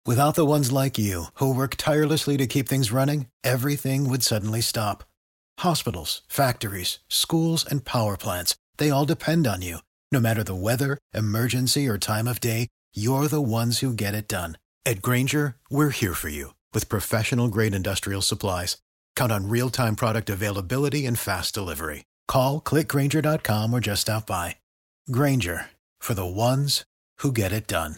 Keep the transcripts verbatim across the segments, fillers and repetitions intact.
Without the ones like you, who work tirelessly to keep things running, everything would suddenly stop. Hospitals, factories, schools, and power plants, they all depend on you. No matter the weather, emergency, or time of day, you're the ones who get it done. At Grainger, we're here for you with professional-grade industrial supplies. Count on real-time product availability and fast delivery. Call, click grainger dot com, or just stop by. Grainger, for the ones who get it done.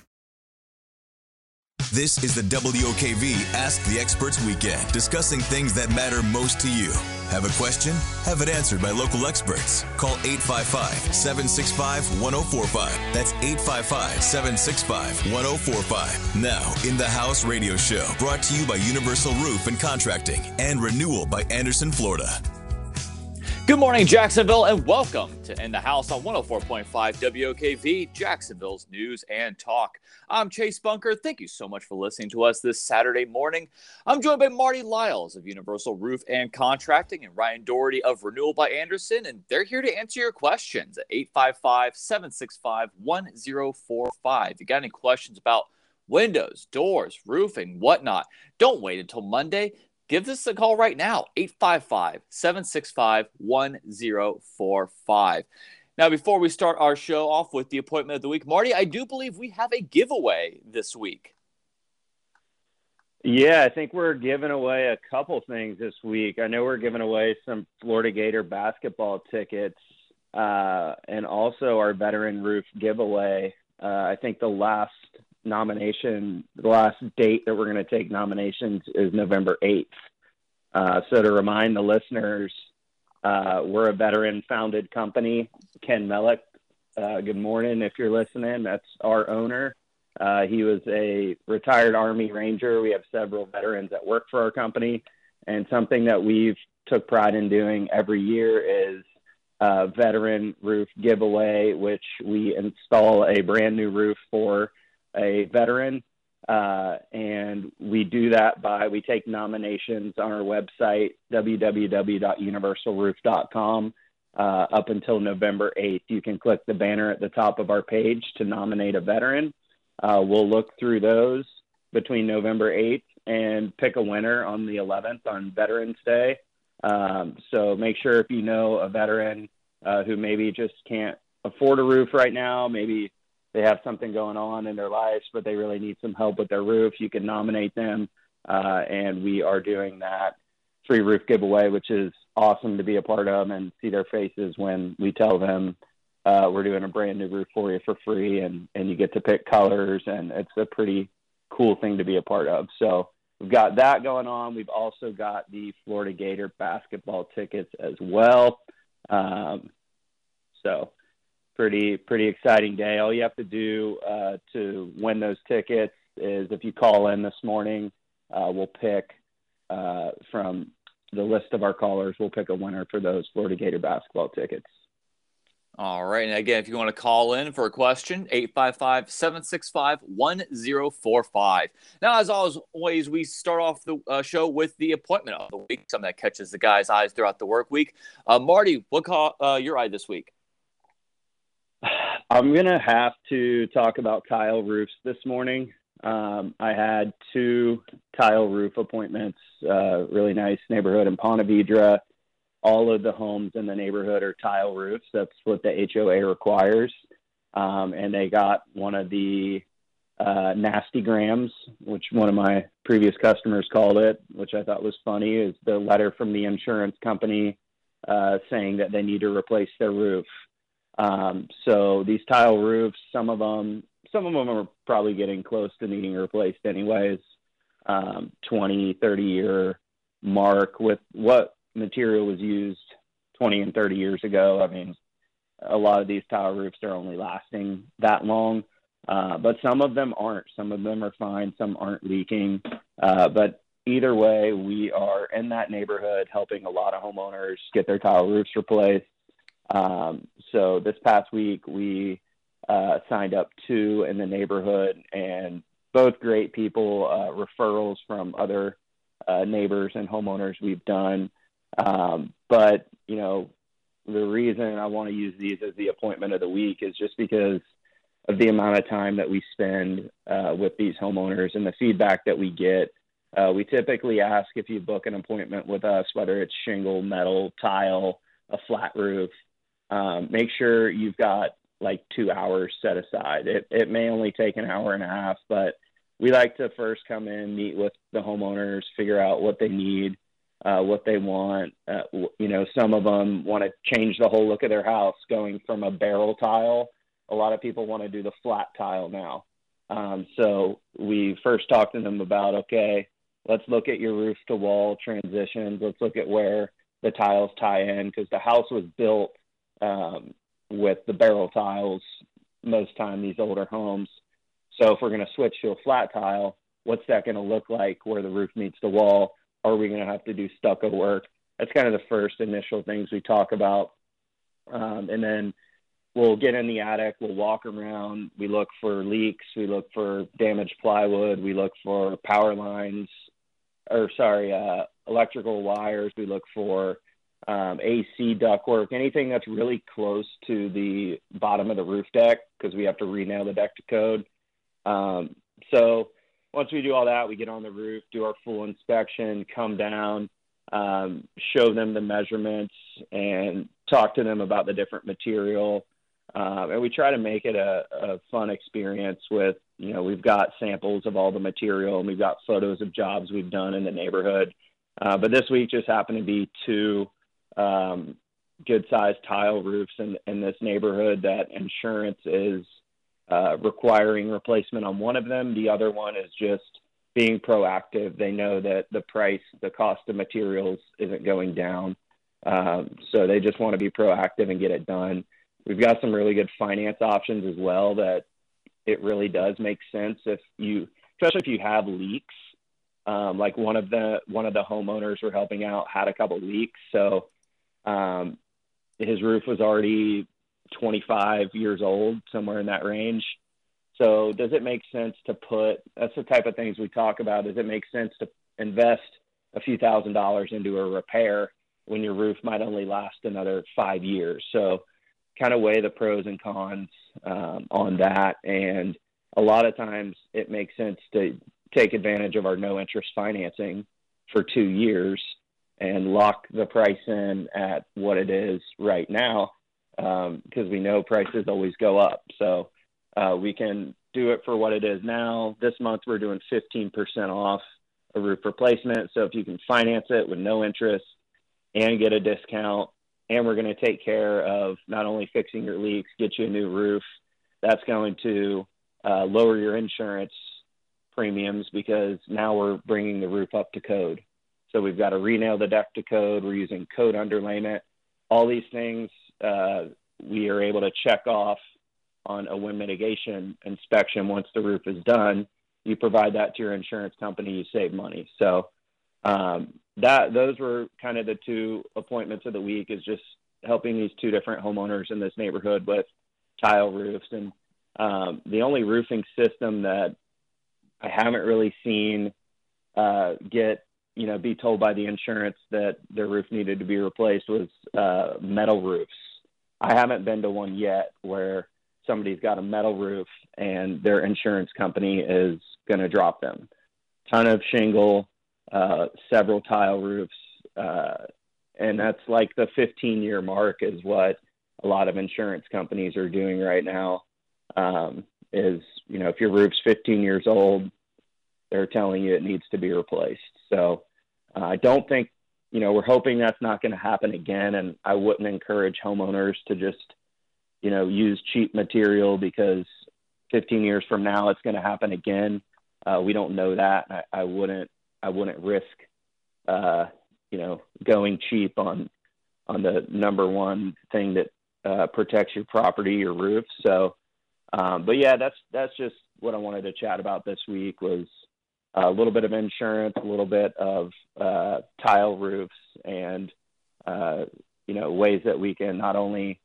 This is the W O K V Ask the Experts Weekend, discussing things that matter most to you. Have a question? Have it answered by local experts. Call eight five five, seven six five, one oh four five. That's eight five five, seven six five, one oh four five. Now, In the House radio show, brought to you by Universal Roof and Contracting and Renewal by Anderson, Florida. Good morning, Jacksonville, and welcome to In the House on one oh four point five W O K V, Jacksonville's News and Talk. I'm Chase Bunker. Thank you so much for listening to us this Saturday morning. I'm joined by Marty Lyles of Universal Roof and Contracting and Ryan Doherty of Renewal by Anderson, and they're here to answer your questions at eight five five, seven six five, one oh four five. If you got any questions about windows, doors, roofing, whatnot, don't wait until Monday. Give us a call right now, eight five five, seven six five, one oh four five. Now, before we start our show off with the appointment of the week, Marty, I do believe we have a giveaway this week. Yeah, I think we're giving away a couple things this week. I know we're giving away some Florida Gator basketball tickets uh, and also our Veteran Roof giveaway. Uh, I think the last nomination, the last date that we're going to take nominations is November eighth. Uh, so to remind the listeners, uh, we're a veteran-founded company. Ken Mellick, uh, good morning if you're listening. That's our owner. Uh, he was a retired Army Ranger. We have several veterans that work for our company, and something that we've took pride in doing every year is a Veteran Roof giveaway, which we install a brand new roof for a veteran, uh, and we do that by, we take nominations on our website, w w w dot universal roof dot com, uh, up until November eighth. You can click the banner at the top of our page to nominate a veteran. Uh, we'll look through those between November eighth and pick a winner on the eleventh on Veterans Day. Um, so make sure if you know a veteran uh, who maybe just can't afford a roof right now, maybe they have something going on in their lives, but they really need some help with their roof, you can nominate them. Uh, and we are doing that free roof giveaway, which is awesome to be a part of and see their faces when we tell them uh, we're doing a brand new roof for you for free, and, and you get to pick colors, and it's a pretty cool thing to be a part of. So we've got that going on. We've also got the Florida Gator basketball tickets as well. Um, so Pretty, pretty exciting day. All you have to do uh, to win those tickets is if you call in this morning, uh, we'll pick uh, from the list of our callers, we'll pick a winner for those Florida Gator basketball tickets. All right. And again, if you want to call in for a question, eight five five, seven six five, one oh four five. Now, as always, we start off the uh, show with the appointment of the week, something that catches the guys' eyes throughout the work week. Uh, Marty, what caught uh, your eye this week? I'm going to have to talk about tile roofs this morning. Um, I had two tile roof appointments, uh, really nice neighborhood in Ponte Vedra. All of the homes in the neighborhood are tile roofs. That's what the H O A requires. Um, and they got one of the uh, nasty grams, which one of my previous customers called it, which I thought was funny, is the letter from the insurance company uh, saying that they need to replace their roof. Um, so these tile roofs, some of them, some of them are probably getting close to needing replaced anyways. Um, twenty, thirty year mark with what material was used twenty and thirty years ago. I mean, a lot of these tile roofs are only lasting that long, uh, but some of them aren't. Some of them are fine. Some aren't leaking. Uh, but either way, we are in that neighborhood helping a lot of homeowners get their tile roofs replaced. Um, so this past week we uh, signed up two in the neighborhood, and both great people, uh, referrals from other uh, neighbors and homeowners we've done. Um, but, you know, the reason I want to use these as the appointment of the week is just because of the amount of time that we spend uh, with these homeowners and the feedback that we get. Uh, we typically ask if you book an appointment with us, whether it's shingle, metal, tile, a flat roof, um, make sure you've got like two hours set aside. It, it may only take an hour and a half, but we like to first come in, meet with the homeowners, figure out what they need, uh, what they want. Uh, you know, some of them want to change the whole look of their house, going from a barrel tile. A lot of people want to do the flat tile now. Um, so we first talked to them about, okay, let's look at your roof to wall transitions. Let's look at where the tiles tie in, because the house was built um, with the barrel tiles most time, these older homes. So if we're going to switch to a flat tile, what's that going to look like where the roof meets the wall? Are we going to have to do stucco work? That's kind of the first initial things we talk about. Um, and then we'll get in the attic, we'll walk around, we look for leaks, we look for damaged plywood, we look for power lines, or sorry, uh, electrical wires, we look for um, A C ductwork, anything that's really close to the bottom of the roof deck, because we have to re-nail the deck to code. Um, so once we do all that, we get on the roof, do our full inspection, come down, um, show them the measurements, and talk to them about the different material. Um, and we try to make it a, a fun experience with, you know, we've got samples of all the material and we've got photos of jobs we've done in the neighborhood. Uh, but this week just happened to be two um, good-sized tile roofs in, in this neighborhood that insurance is uh, requiring replacement on one of them. The other one is just being proactive. They know that the price, the cost of materials isn't going down. Um, so they just want to be proactive and get it done. We've got some really good finance options as well that it really does make sense if you, especially if you have leaks. Um, like one of the one of the homeowners we're helping out had a couple leaks, so um, his roof was already twenty-five years old, somewhere in that range. So does it make sense to put? That's the type of things we talk about. Does it make sense to invest a few thousand dollars into a repair when your roof might only last another five years? So kind of weigh the pros and cons um, on that. And a lot of times it makes sense to take advantage of our no interest financing for two years and lock the price in at what it is right now, um, because we know prices always go up. So uh, we can do it for what it is now. This month we're doing fifteen percent off a roof replacement. So if you can finance it with no interest and get a discount, and we're going to take care of not only fixing your leaks, get you a new roof, that's going to uh, lower your insurance premiums, because now we're bringing the roof up to code. So we've got to re-nail the deck to code. We're using code underlayment. All these things uh, we are able to check off on a wind mitigation inspection. Once the roof is done, you provide that to your insurance company, you save money. So um, that those were kind of the two appointments of the week, is just helping these two different homeowners in this neighborhood with tile roofs. And um, the only roofing system that I haven't really seen uh, get, you know, be told by the insurance that their roof needed to be replaced was uh, metal roofs. I haven't been to one yet where somebody's got a metal roof and their insurance company is going to drop them. Ton of shingle, uh, several tile roofs, uh, and that's like the fifteen-year mark is what a lot of insurance companies are doing right now. Um, is, you know, if your roof's fifteen years old, they're telling you it needs to be replaced. So uh, I don't think, you know, we're hoping that's not going to happen again. And I wouldn't encourage homeowners to just, you know, use cheap material, because fifteen years from now it's going to happen again. Uh, we don't know that. I, I wouldn't, I wouldn't risk, uh, you know, going cheap on, on the number one thing that uh, protects your property, your roof. So, um, but yeah, that's, that's just what I wanted to chat about this week, was a little bit of insurance, a little bit of uh, tile roofs, and, uh, you know, ways that we can not only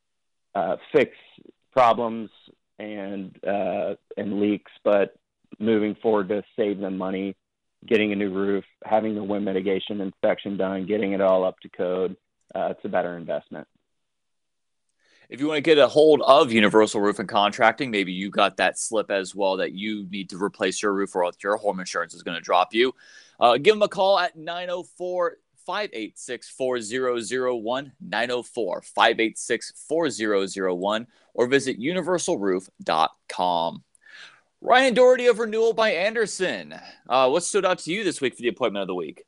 uh, fix problems and, uh, and leaks, but moving forward to save them money, getting a new roof, having the wind mitigation inspection done, getting it all up to code. Uh, it's a better investment. If you want to get a hold of Universal Roof and Contracting, maybe you got that slip as well that you need to replace your roof or else your home insurance is going to drop you. Uh, give them a call at nine oh four, five eight six, four oh oh one, nine oh four, five eight six, four oh oh one, or visit universal roof dot com. Ryan Doherty of Renewal by Andersen. Uh, what stood out to you this week for the appointment of the week?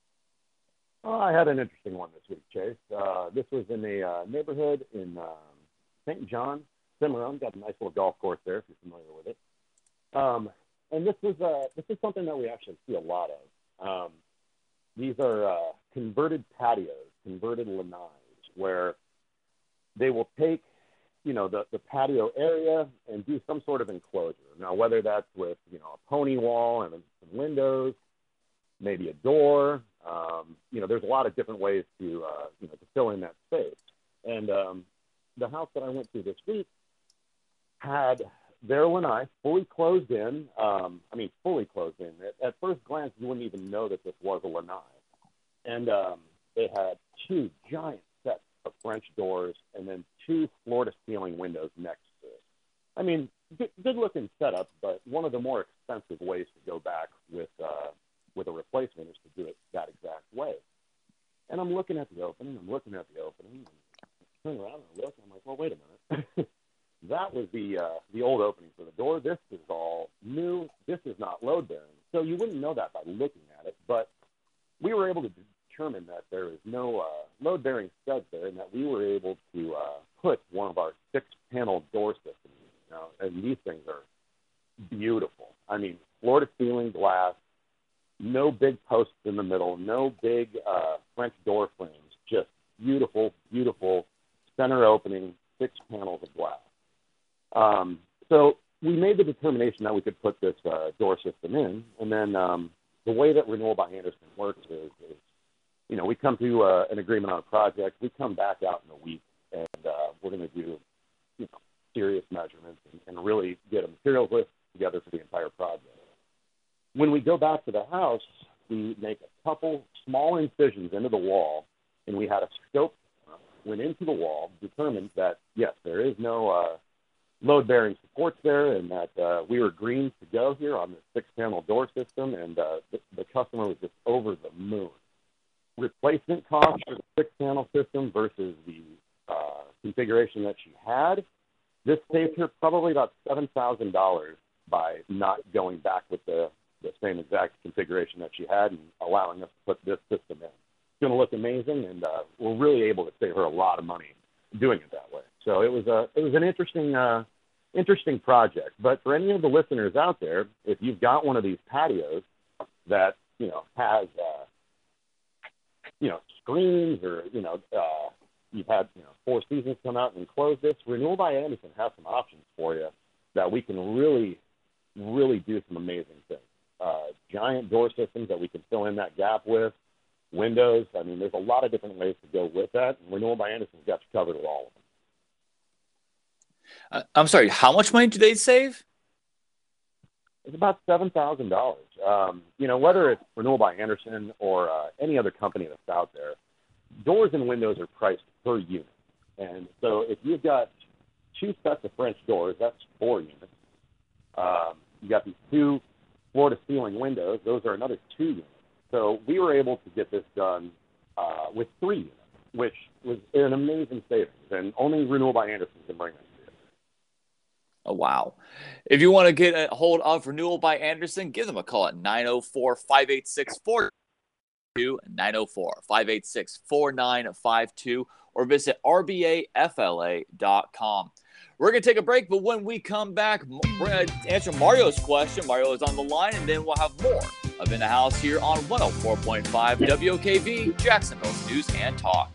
Oh, I had an interesting one this week, Chase. Uh, this was in a uh, neighborhood in um, Saint John, Cimarron. Got a nice little golf course there, if you're familiar with it. Um, and this is uh, this is something that we actually see a lot of. Um, these are uh, converted patios, converted lanais, where they will take, you know, the, the patio area and do some sort of enclosure. Now, whether that's with, you know, a pony wall and some windows, maybe a door. Um, you know, there's a lot of different ways to, uh, you know, to fill in that space. And um, the house that I went to this week had their lanai fully closed in. Um, I mean, fully closed in. At, at first glance, you wouldn't even know that this was a lanai. And um, they had two giant sets of French doors and then two floor-to-ceiling windows next to it. I mean, good, good-looking setup, but one of the more expensive ways to go back with uh, with a replacement is to do it that exact way. And I'm looking at the opening, I'm looking at the opening, and I turn around and look, and I'm like, well, wait a minute. That was the uh, the old opening for the door. This is all new. This is not load-bearing. So you wouldn't know that by looking at it, but we were able to determine that there is no uh, load-bearing studs there, and that we were able to uh, put one of our six-panel door systems. Now, and these things are beautiful. I mean, floor-to-ceiling glass, no big posts in the middle, no big uh, French door frames, just beautiful, beautiful center opening, six panels of glass. Um, so we made the determination that we could put this uh, door system in, and then um, the way that Renewal by Andersen works is, is you know, we come to uh, an agreement on a project, we come back out in a week, and uh, we're going to do, you know, serious measurements and, and really get a materials list together for the entire project. When we go back to the house, we make a couple small incisions into the wall, and we had a scope uh, went into the wall, determined that, yes, there is no uh, load-bearing supports there, and that uh, we were green to go here on this six-panel door system, and uh, the, the customer was just over the moon. Replacement cost for the six-panel system versus the uh, configuration that she had, this saved her probably about seven thousand dollars by not going back with the, the same exact configuration that she had and allowing us to put this system in. It's going to look amazing, and uh, we're really able to save her a lot of money doing it that way. So it was a it was an interesting uh, interesting project. But for any of the listeners out there, if you've got one of these patios that, you know, has uh, you know, screens, or, you know, uh, you've had, you know, Four Seasons come out and close this, Renewal by Andersen has some options for you that we can really, really do some amazing things. Uh, giant door systems that we can fill in that gap with, windows. I mean, there's a lot of different ways to go with that. And Renewal by Andersen's got you covered with all of them. Uh, I'm sorry, how much money do they save? It's about seven thousand dollars. Um, you know, whether it's Renewal by Andersen or uh, any other company that's out there, doors and windows are priced per unit. And so if you've got two sets of French doors, that's four units. Um, you got these two floor-to-ceiling windows. Those are another two units. So we were able to get this done uh, with three units, which was an amazing savings. And only Renewal by Andersen can bring that. Oh, wow. If you want to get a hold of Renewal by Andersen, give them a call at nine oh four, five eight six, four two, nine oh four, five eight six, four nine five two, or visit R B A F L A dot com. We're going to take a break, but when we come back, we're going to answer Mario's question. Mario is on the line, and then we'll have more of In the House here on one oh four point five W O K V, Jacksonville's News and Talk.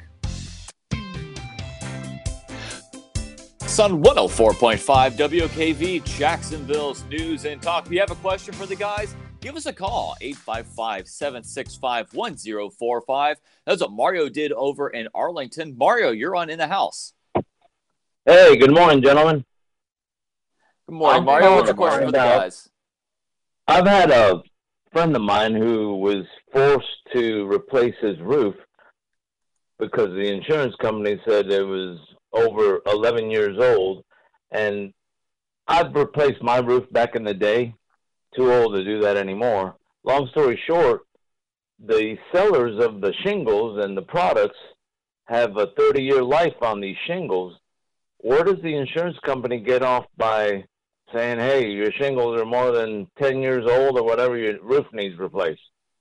It's on one oh four point five W O K V, Jacksonville's News and Talk. If you have a question for the guys, give us a call, eight five five, seven six five, one oh four five. That's what Mario did over in Arlington. Mario, you're on In the House. Hey, good morning, gentlemen. Good morning, I'm Mario. What's your question for the about- guys? I've had a friend of mine who was forced to replace his roof because the insurance company said it was over eleven years old. And I've replaced my roof back in the day. Too old to do that anymore. Long story short, the sellers of the shingles and the products have a thirty-year life on these shingles. Where does the insurance company get off by saying, hey, your shingles are more than ten years old or whatever, your roof needs replaced?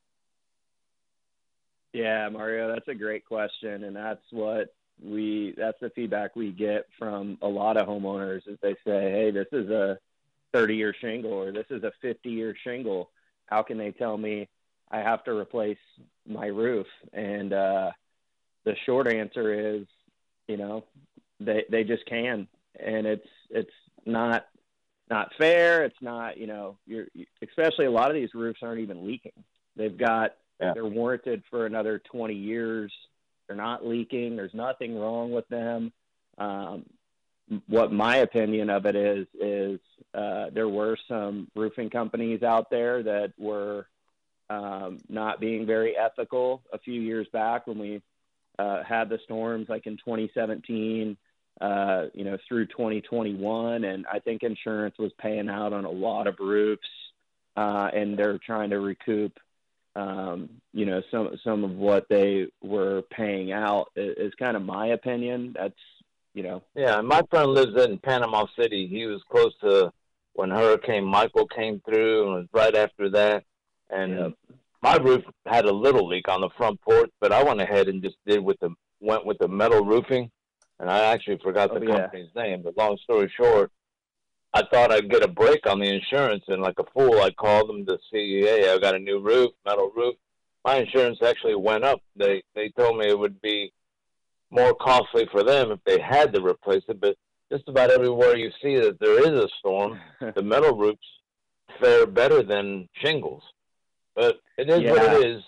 Yeah, Mario, that's a great question. And that's what we, that's the feedback we get from a lot of homeowners is they say, hey, this is a thirty year shingle or this is a fifty year shingle. How can they tell me I have to replace my roof? And uh, the short answer is, you know, they, they just can. And it's, it's not, not fair. It's not, you know, you're, especially a lot of these roofs aren't even leaking. They've got, yeah. They're warranted for another twenty years. They're not leaking. There's nothing wrong with them. Um, what my opinion of it is, is uh, there were some roofing companies out there that were um, not being very ethical a few years back when we uh, had the storms like in twenty seventeen, uh, you know, through twenty twenty-one. And I think insurance was paying out on a lot of roofs uh, and they're trying to recoup Um, you know, some some of what they were paying out is, is kind of my opinion. That's, you know. Yeah, my friend lives in Panama City. He was close to when Hurricane Michael came through and was right after that. And yep. my roof had a little leak on the front porch, but I went ahead and just did with the went with the metal roofing. And I actually forgot the oh, yeah. company's name. But long story short, I thought I'd get a break on the insurance, and like a fool, I called them to see, hey, I got a new roof, metal roof. My insurance actually went up. They they told me it would be more costly for them if they had to replace it, but just about everywhere you see that there is a storm, the metal roofs fare better than shingles. But it is yeah. what it is.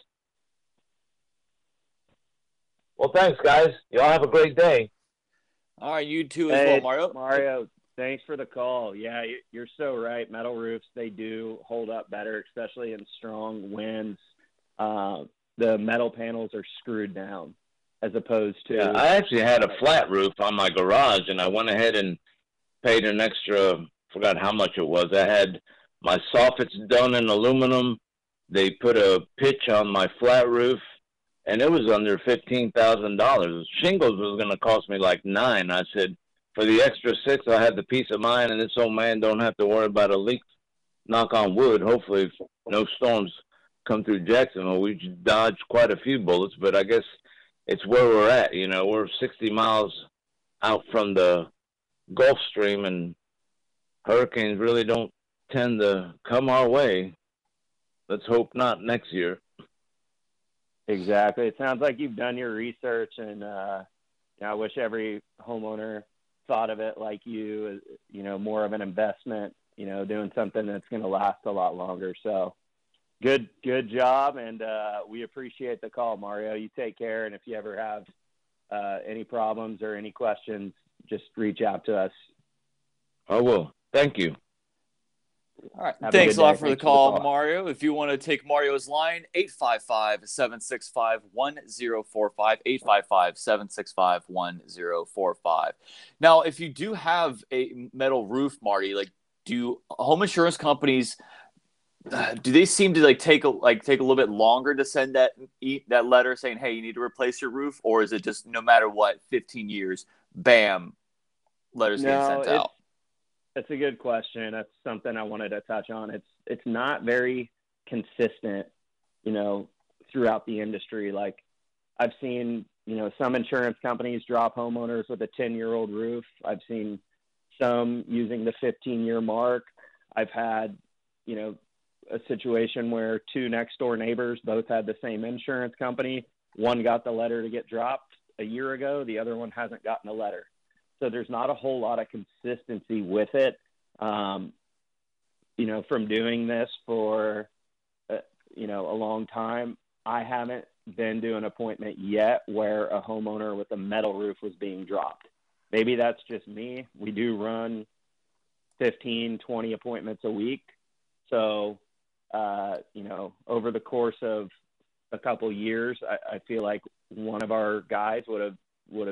Well, thanks, guys. Y'all have a great day. All right, you too as hey, well, Mario. Mario. Thanks for the call. Yeah, you're so right. Metal roofs, they do hold up better, especially in strong winds. Uh, the metal panels are screwed down as opposed to... Yeah, I actually had a flat roof on my garage, and I went ahead and paid an extra, forgot how much it was. I had my soffits done in aluminum. They put a pitch on my flat roof, and it was under fifteen thousand dollars. Shingles was going to cost me like nine. I said, for the extra six, I had the peace of mind, and this old man don't have to worry about a leak. Knock on wood. Hopefully, if no storms come through Jacksonville, we dodged quite a few bullets, but I guess it's where we're at. You know, we're sixty miles out from the Gulf Stream, and hurricanes really don't tend to come our way. Let's hope not next year. Exactly. It sounds like you've done your research, and uh, you know, I wish every homeowner thought of it like you, you know, more of an investment, you know, doing something that's going to last a lot longer. So good, good job. And uh, we appreciate the call, Mario. You take care. And if you ever have uh, any problems or any questions, just reach out to us. I will. Thank you. All right. Have Thanks a, a lot for the, call, for the call, Mario. If you want to take Mario's line, eight five five, seven six five, one zero four five, eight five five, seven six five, one zero four five. Now, if you do have a metal roof, Marty, like, do home insurance companies, uh, do they seem to like take a, like take a little bit longer to send that that letter saying, hey, you need to replace your roof? Or is it just no matter what, fifteen years, bam, letters no, getting sent out? That's a good question. That's something I wanted to touch on. It's it's not very consistent, you know, throughout the industry. Like I've seen, you know, some insurance companies drop homeowners with a ten-year-old roof. I've seen some using the fifteen-year mark. I've had, you know, a situation where two next-door neighbors both had the same insurance company. One got the letter to get dropped a year ago. The other one hasn't gotten a letter. So there's not a whole lot of consistency with it. Um, you know, from doing this for, uh, you know, a long time, I haven't been to an appointment yet where a homeowner with a metal roof was being dropped. Maybe that's just me. We do run fifteen, twenty appointments a week. So, uh, you know, over the course of a couple years, I, I feel like one of our guys would have would have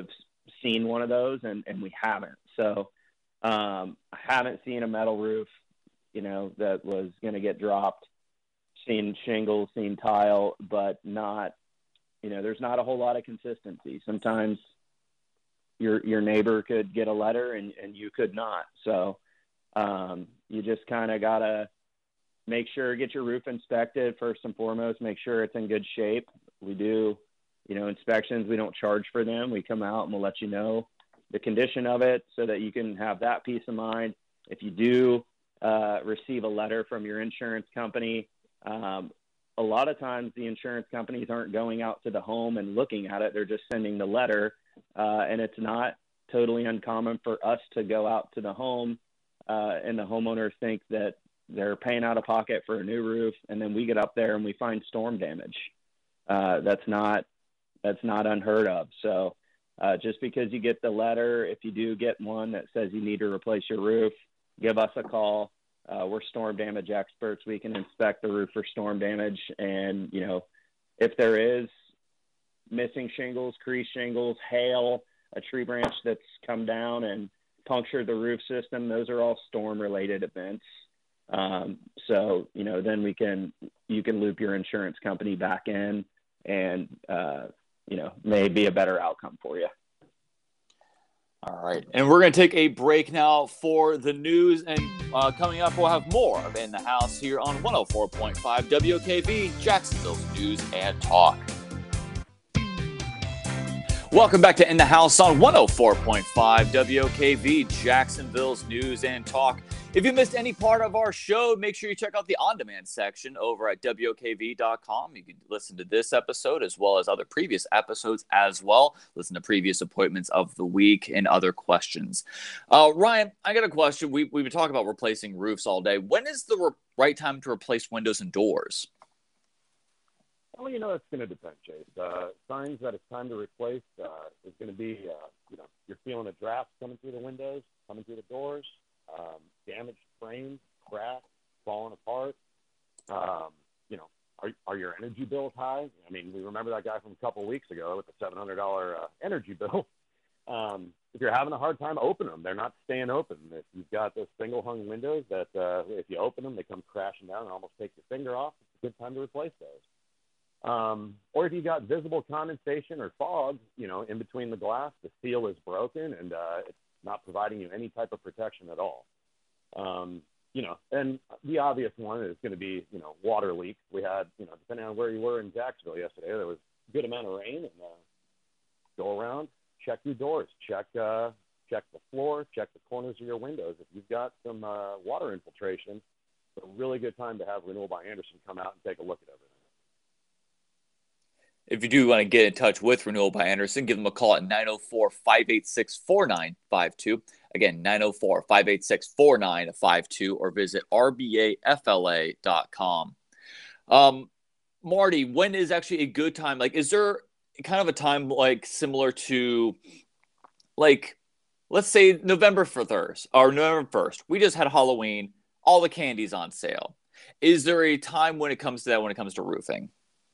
seen one of those, and, and we haven't. So um, I haven't seen a metal roof, you know, that was going to get dropped. Seen shingles, seen tile, but not, you know, there's not a whole lot of consistency. Sometimes your your neighbor could get a letter and, and you could not. So um, you just kind of got to make sure, get your roof inspected first and foremost, make sure it's in good shape. We do, you know, inspections. We don't charge for them. We come out and we'll let you know the condition of it so that you can have that peace of mind. If you do uh, receive a letter from your insurance company, um, a lot of times the insurance companies aren't going out to the home and looking at it. They're just sending the letter. Uh, and it's not totally uncommon for us to go out to the home uh, and the homeowners think that they're paying out of pocket for a new roof. And then we get up there and we find storm damage. Uh, that's not, that's not unheard of. So uh, just because you get the letter, if you do get one that says you need to replace your roof, give us a call. Uh, we're storm damage experts. We can inspect the roof for storm damage. And, you know, if there is missing shingles, creased shingles, hail, a tree branch that's come down and punctured the roof system, those are all storm related events. Um, so, you know, then we can, you can loop your insurance company back in and, uh, you know, may be a better outcome for you. All right. And we're going to take a break now for the news. And uh, coming up, we'll have more of In the House here on one oh four point five W O K V, Jacksonville's News and Talk. Welcome back to In the House on one oh four point five W O K V, Jacksonville's News and Talk. If you missed any part of our show, make sure you check out the on-demand section over at W O K V dot com. You can listen to this episode as well as other previous episodes as well. Listen to previous appointments of the week and other questions. Uh, Ryan, I got a question. We, we've been talking about replacing roofs all day. When is the re- right time to replace windows and doors? Well, you know, it's going to depend, Chase. Uh, signs that it's time to replace uh, is going to be, uh, you know, you're feeling a draft coming through the windows, coming through the doors, um, damaged frames, cracks, falling apart. Um, you know, are, are your energy bills high? I mean, we remember that guy from a couple of weeks ago with the seven hundred dollars uh, energy bill. Um, if you're having a hard time, open them. They're not staying open. If you've got those single-hung windows that uh, if you open them, they come crashing down and almost take your finger off, it's a good time to replace those. Um, or if you got visible condensation or fog, you know, in between the glass, the seal is broken and uh, it's not providing you any type of protection at all. Um, you know, and the obvious one is going to be, you know, water leaks. We had, you know, depending on where you were in Jacksonville yesterday, there was a good amount of rain. And uh, go around, check your doors, check uh, check the floor, check the corners of your windows. If you've got some uh, water infiltration, it's a really good time to have Renewal by Andersen come out and take a look at everything. If you do want to get in touch with Renewal by Andersen, give them a call at nine oh four, five eight six, four nine five two. Again, nine oh four, five eight six, four nine five two, or visit R B A F L A dot com. Um, Marty, when is actually a good time? Like, is there kind of a time like similar to, like, let's say November first or November first? We just had Halloween, all the candy's on sale. Is there a time when it comes to that, when it comes to roofing?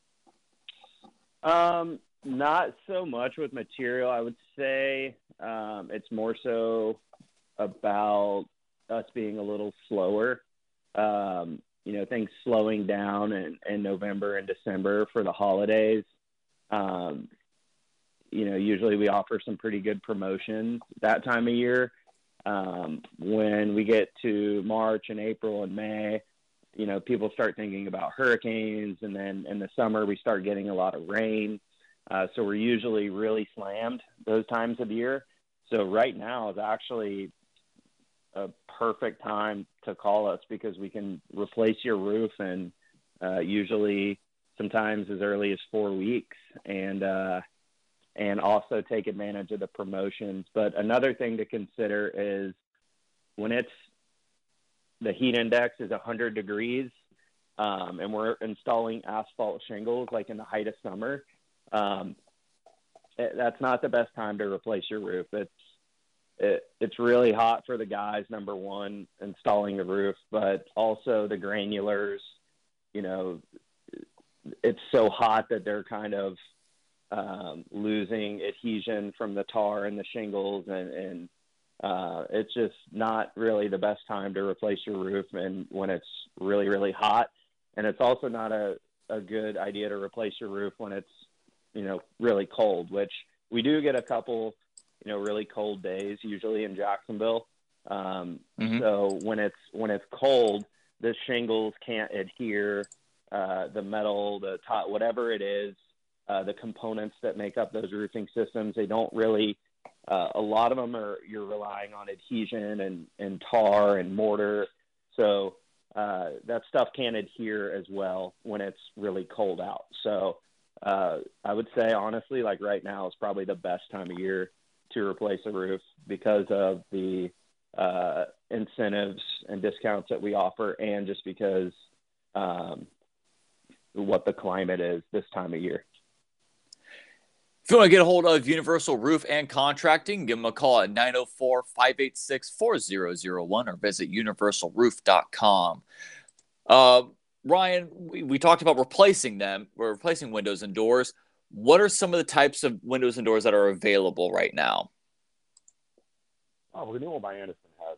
Um, not so much with material. I would say um, it's more so about us being a little slower. Um, you know, things slowing down in, in November and December for the holidays. Um, you know, usually we offer some pretty good promotions that time of year. Um, when we get to March and April and May, you know, people start thinking about hurricanes, and then in the summer we start getting a lot of rain. Uh, so we're usually really slammed those times of the year. So right now is actually a perfect time to call us because we can replace your roof and uh, usually sometimes as early as four weeks and, uh, and also take advantage of the promotions. But another thing to consider is when it's, the heat index is one hundred degrees, um, and we're installing asphalt shingles like in the height of summer. Um, it, that's not the best time to replace your roof. It's it, it's really hot for the guys, number one, installing the roof, but also the granulars. You know, it's so hot that they're kind of um, losing adhesion from the tar and the shingles, and, and uh, it's just not really the best time to replace your roof and when it's really, really hot. And it's also not a, a good idea to replace your roof when it's, you know, really cold, which we do get a couple, you know, really cold days usually in Jacksonville. Um, mm-hmm. So when it's, when it's cold, the shingles can't adhere, uh, the metal, the top, whatever it is, uh, the components that make up those roofing systems, they don't really, uh, a lot of them are, you're relying on adhesion and, and tar and mortar. So, uh, that stuff can't adhere as well when it's really cold out. So, uh, I would say honestly, like right now is probably the best time of year to replace a roof because of the, uh, incentives and discounts that we offer, and just because um, what the climate is this time of year. If you want to get a hold of Universal Roof and Contracting, give them a call at nine oh four, five eight six, four oh oh one or visit universal roof dot com. Uh, Ryan, we, we talked about replacing them. We're replacing windows and doors. What are some of the types of windows and doors that are available right now? Oh, Renewal by Andersen has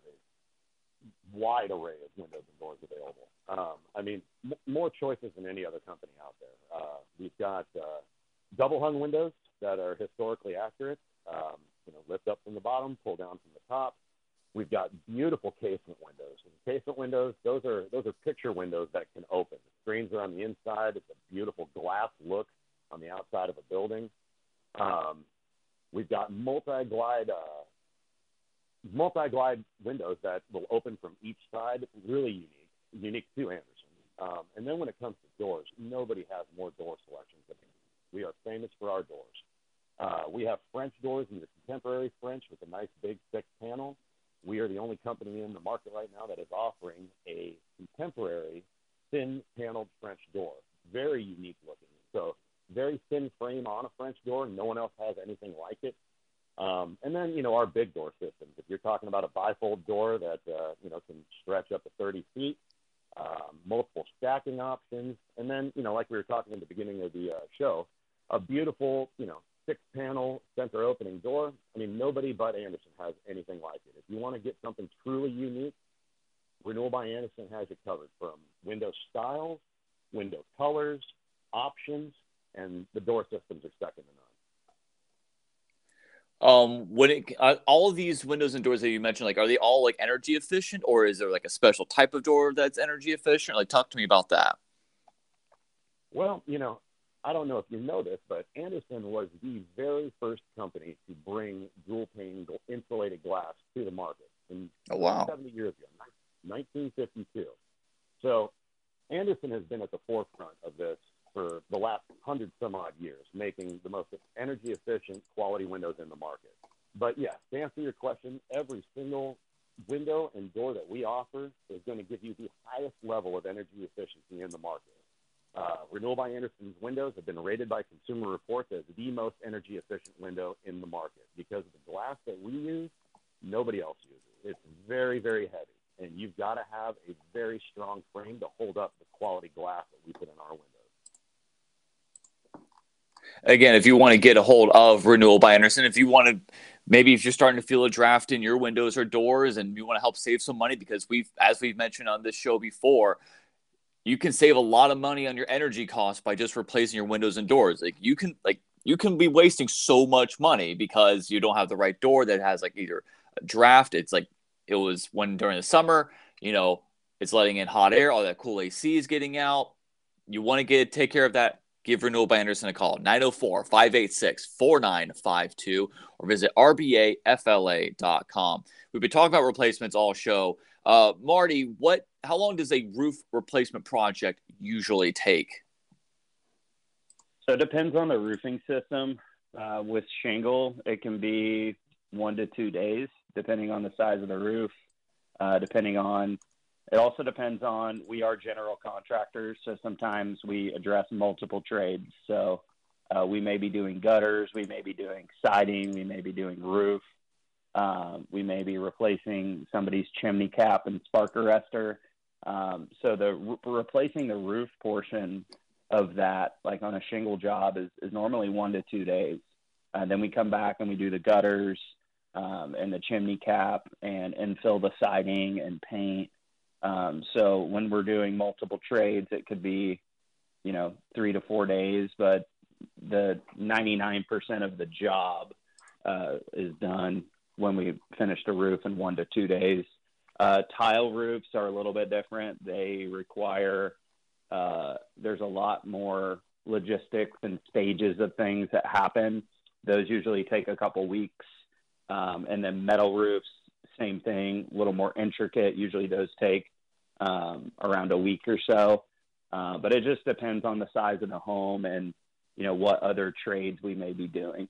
a wide array of windows and doors available. Um, I mean, m- more choices than any other company out there. Uh, we've got uh, double hung windows that are historically accurate. Um, you know, lift up from the bottom, pull down from the top. We've got beautiful casement windows. And casement windows, those are those are picture windows that can open. The screens are on the inside. It's a beautiful glass look on the outside of a building. Um, we've got multi-glide. Uh, multi-glide windows that will open from each side, really unique, unique to Andersen. Um, and then when it comes to doors, nobody has more door selections than Andersen. We are famous for our doors. Uh, we have French doors in the contemporary French with a nice big thick panel. We are the only company in the market right now that is offering a contemporary thin paneled French door. Very unique looking. So very thin frame on a French door. No one else has anything like it. Um, and then, you know, our big door systems. If you're talking about a bifold door that, uh, you know, can stretch up to thirty feet, um, multiple stacking options. And then, you know, like we were talking in the beginning of the uh, show, a beautiful, you know, six-panel center opening door. I mean, nobody but Andersen has anything like it. If you want to get something truly unique, Renewal by Andersen has it covered, from window styles, window colors, options, and the door systems are second to none. Um, when it, uh, all of these windows and doors that you mentioned, like, are they all like energy efficient, or is there like a special type of door that's energy efficient? Like, talk to me about that. Well, you know, I don't know if you know this, but Andersen was the very first company to bring dual pane insulated glass to the market in oh, wow. seventy years ago, nineteen fifty-two. So Andersen has been at the forefront of this for the last hundred some odd years, making the most energy efficient quality windows in the market. But yes, to answer your question, every single window and door that we offer is going to give you the highest level of energy efficiency in the market. Uh, Renewal by Andersen's windows have been rated by Consumer Reports as the most energy efficient window in the market because of the glass that we use. Nobody else uses. It's very, very heavy, and you've got to have a very strong frame to hold up the quality glass that we put in our windows. Again, if you want to get a hold of Renewal by Andersen, if you want to, maybe if you're starting to feel a draft in your windows or doors and you want to help save some money, because we've, as we've mentioned on this show before, you can save a lot of money on your energy costs by just replacing your windows and doors. Like you can, like you can be wasting so much money because you don't have the right door that has like either a draft. It's like it was when during the summer, you know, it's letting in hot air, all that cool A C is getting out. You want to get take care of that. Give Renewal by Andersen a call, nine oh four, five eight six, four nine five two, or visit R B A F L A dot com. We've been talking about replacements all show. Uh, Marty, what? How long does a roof replacement project usually take? So it depends on the roofing system. Uh, with shingle, it can be one to two days, depending on the size of the roof, uh, depending on It also depends on, we are general contractors, so sometimes we address multiple trades. So uh, we may be doing gutters, we may be doing siding, we may be doing roof, um, we may be replacing somebody's chimney cap and spark arrestor. Um, so the re- replacing the roof portion of that, like on a shingle job, is, is normally one to two days. Uh, then we come back and we do the gutters um, and the chimney cap and infill the siding and paint. Um, so when we're doing multiple trades, it could be, you know, three to four days, but the ninety-nine percent of the job uh, is done when we finish the roof in one to two days. Uh, tile roofs are a little bit different. They require, uh, there's a lot more logistics and stages of things that happen. Those usually take a couple weeks. Um, and then metal roofs, same thing, a little more intricate. Usually those take um, around a week or so. Uh, but it just depends on the size of the home and, you know, what other trades we may be doing.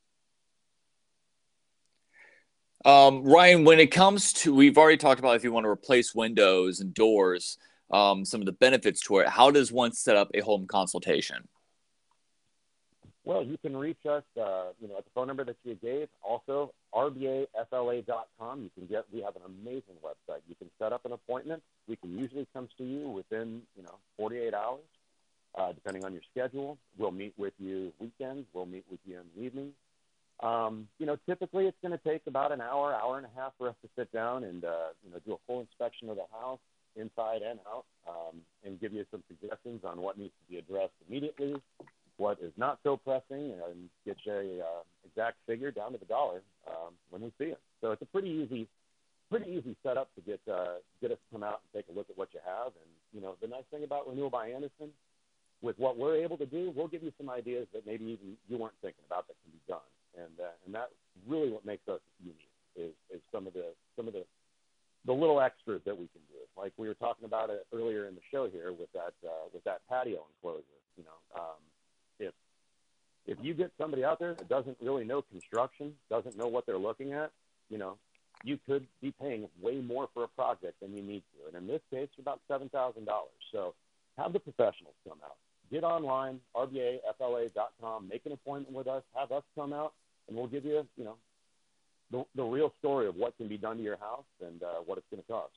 Um, Ryan, when it comes to, we've already talked about if you want to replace windows and doors, um, some of the benefits to it. How does one set up a home consultation? Well, you can reach us, uh, you know, at the phone number that you gave. Also, R B A F L A dot com. You can get. We have an amazing website. You can set up an appointment. We can usually come to you within, you know, forty-eight hours, uh, depending on your schedule. We'll meet with you weekends. We'll meet with you in the evenings. Um, you know, typically it's going to take about an hour, hour and a half for us to sit down and, uh, you know, do a full inspection of the house, inside and out, um, and give you some suggestions on what needs to be addressed immediately, what is not so pressing, and get you a uh, exact figure down to the dollar um, when we see it. So it's a pretty easy, pretty easy setup to get uh, get us to come out and take a look at what you have. And you know, the nice thing about Renewal by Andersen, with what we're able to do, we'll give you some ideas that maybe even you weren't thinking about that can be done. And uh, and that's really what makes us unique is, is some of the some of the the little extras that we can do. Like we were talking about it earlier in the show here with that uh, with that patio enclosure. You know, um, if if you get somebody out there that doesn't really know construction, doesn't know what they're looking at, you know, you could be paying way more for a project than you need to. And in this case, about seven thousand dollars. So have the professionals come out. Get online, R B A F L A dot com, make an appointment with us, have us come out, and we'll give you, you know, the, the real story of what can be done to your house and uh, what it's going to cost.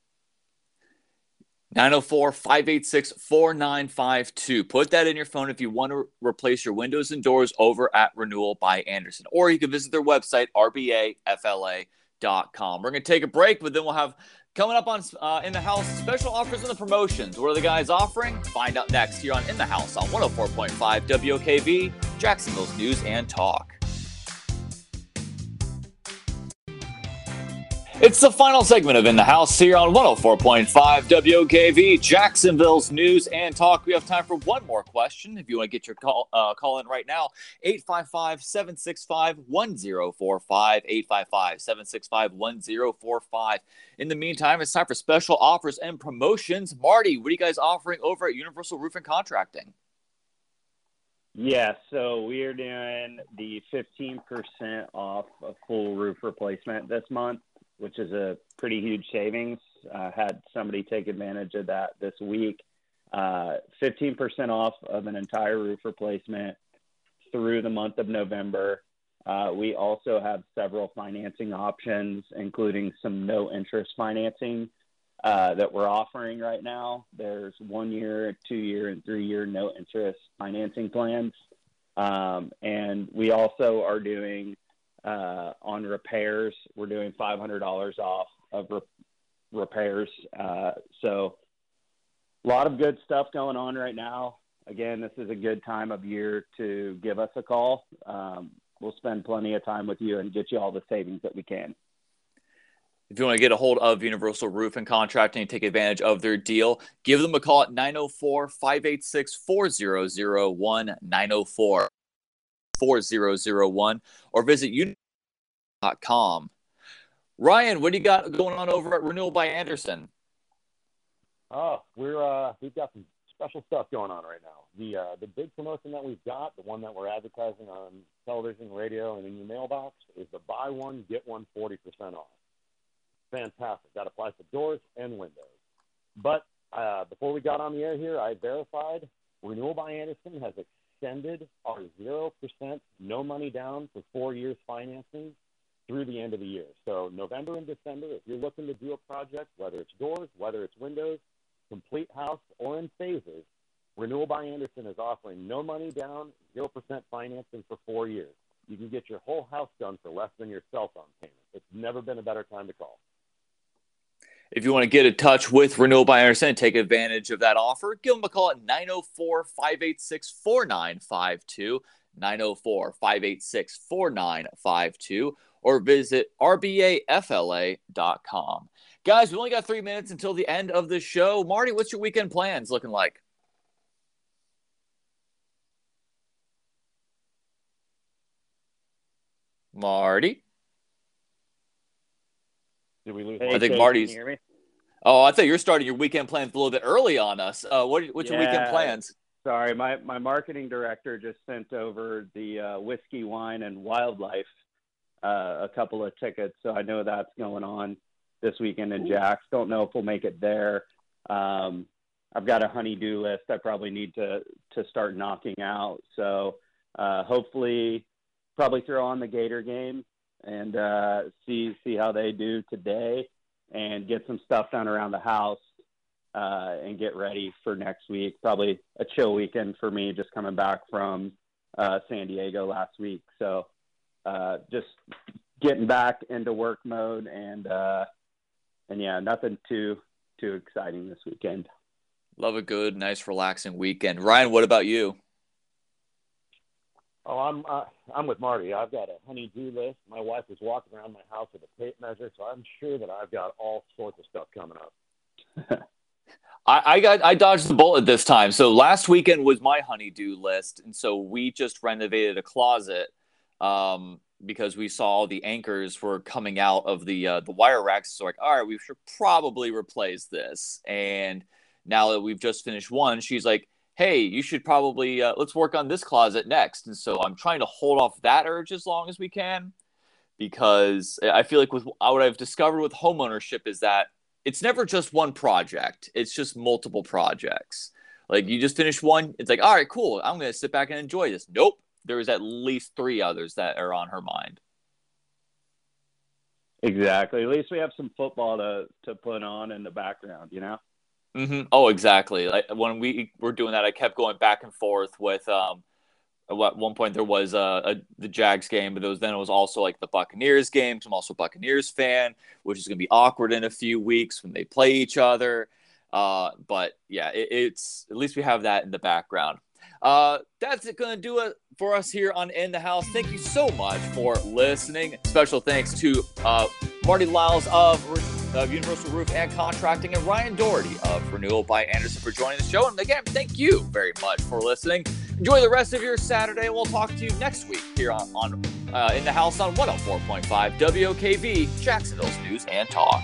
nine oh four, five eight six, four nine five two. Put that in your phone if you want to replace your windows and doors over at Renewal by Andersen. Or you can visit their website, R B A F L A dot com. We're going to take a break, but then we'll have coming up on uh, In the House special offers and the promotions. What are the guys offering? Find out next here on In the House on one oh four point five W O K V, Jacksonville's News and Talk. It's the final segment of In the House here on one oh four point five W O K V, Jacksonville's News and Talk. We have time for one more question. If you want to get your call uh, call in right now, eight five five, seven six five, one oh four five, eight five five, seven six five, one oh four five. In the meantime, it's time for special offers and promotions. Marty, what are you guys offering over at Universal Roof and Contracting? Yeah, so we are doing the fifteen percent off a full roof replacement this month, which is a pretty huge savings. I uh, had somebody take advantage of that this week. Uh, fifteen percent off of an entire roof replacement through the month of November. Uh, we also have several financing options, including some no-interest financing uh, that we're offering right now. There's one-year, two-year, and three-year no-interest financing plans. Um, and we also are doing Uh, on repairs, we're doing five hundred dollars off of re- repairs. Uh, so a lot of good stuff going on right now. Again, this is a good time of year to give us a call. Um, we'll spend plenty of time with you and get you all the savings that we can. If you want to get a hold of Universal Roof and Contracting and take advantage of their deal, give them a call at nine oh four, five eight six, four oh oh one, nine oh four, four oh oh one, or visit universal dot com. Ryan, what do you got going on over at Renewal by Andersen? Oh, we're uh, we've got some special stuff going on right now. The uh, the big promotion that we've got, the one that we're advertising on television, radio, and in your mailbox, is the buy one get one forty percent off. Fantastic. That applies to doors and windows. But uh, before we got on the air here, I verified Renewal by Andersen has extended our zero percent no money down for four years financing through the end of the year. So November and December, if you're looking to do a project, whether it's doors, whether it's windows, complete house, or in phases, Renewal by Andersen is offering no money down, zero percent financing for four years. You can get your whole house done for less than your cell phone payment. It's never been a better time to call. If you want to get in touch with Renewal by Andersen and take advantage of that offer, give them a call at nine oh four, five eight six, four nine five two, nine oh four, five eight six, four nine five two, or visit r b a f l a dot com. Guys, we only got three minutes until the end of the show. Marty, what's your weekend plans looking like? Marty? Did we lose? Hey, I think Chase, Marty's. Can you hear me? Oh, I thought you were starting your weekend plans a little bit early on us. Uh, what, what's your weekend Yeah. plans? Sorry, my, my marketing director just sent over the uh, Whiskey, Wine, and Wildlife, uh, a couple of tickets. So I know that's going on this weekend in Jax. Don't know if we'll make it there. Um, I've got a honey-do list I probably need to, to start knocking out. So uh, hopefully probably throw on the Gator game and uh, see see how they do today and get some stuff done around the house. Uh, and get ready for next week. Probably a chill weekend for me, just coming back from uh, San Diego last week. So uh, just getting back into work mode, and uh, and yeah, nothing too too exciting this weekend. Love a good, nice, relaxing weekend. Ryan, what about you? Oh, I'm uh, I'm with Marty. I've got a honey-do list. My wife is walking around my house with a tape measure, so I'm sure that I've got all sorts of stuff coming up. I, I got I dodged the bullet this time. So last weekend was my honey-do list, and so we just renovated a closet um, because we saw the anchors were coming out of the uh, the wire racks. So like, all right, we should probably replace this. And now that we've just finished one, she's like, hey, you should probably uh, let's work on this closet next. And so I'm trying to hold off that urge as long as we can, because I feel like with what I've discovered with homeownership is that it's never just one project. It's just multiple projects. Like you just finished one. It's like, all right, cool. I'm going to sit back and enjoy this. Nope. There's at least three others that are on her mind. Exactly. At least we have some football to, to put on in the background, you know? Mm-hmm. Oh, exactly. Like when we were doing that, I kept going back and forth with, um, at one point there was a, a the Jags game, but there was, then it was also like the Buccaneers game. I'm also a Buccaneers fan, which is going to be awkward in a few weeks when they play each other. Uh, but yeah, it, it's at least we have that in the background. Uh, that's it going to do it for us here on In the House. Thank you so much for listening. Special thanks to uh, Marty Lyles of, of Universal Roof and Contracting and Ryan Doherty of Renewal by Andersen for joining the show. And again, thank you very much for listening. Enjoy the rest of your Saturday. We'll talk to you next week here on, on uh, In the House on one oh four point five W O K V, Jacksonville's News and Talk.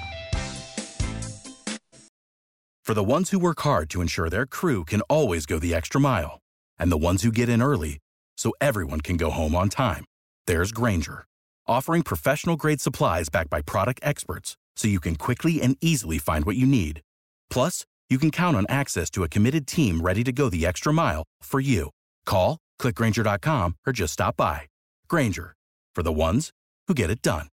For the ones who work hard to ensure their crew can always go the extra mile, and the ones who get in early so everyone can go home on time, there's Grainger, offering professional-grade supplies backed by product experts so you can quickly and easily find what you need. Plus, you can count on access to a committed team ready to go the extra mile for you. Call, click Grainger dot com, or just stop by. Grainger, for the ones who get it done.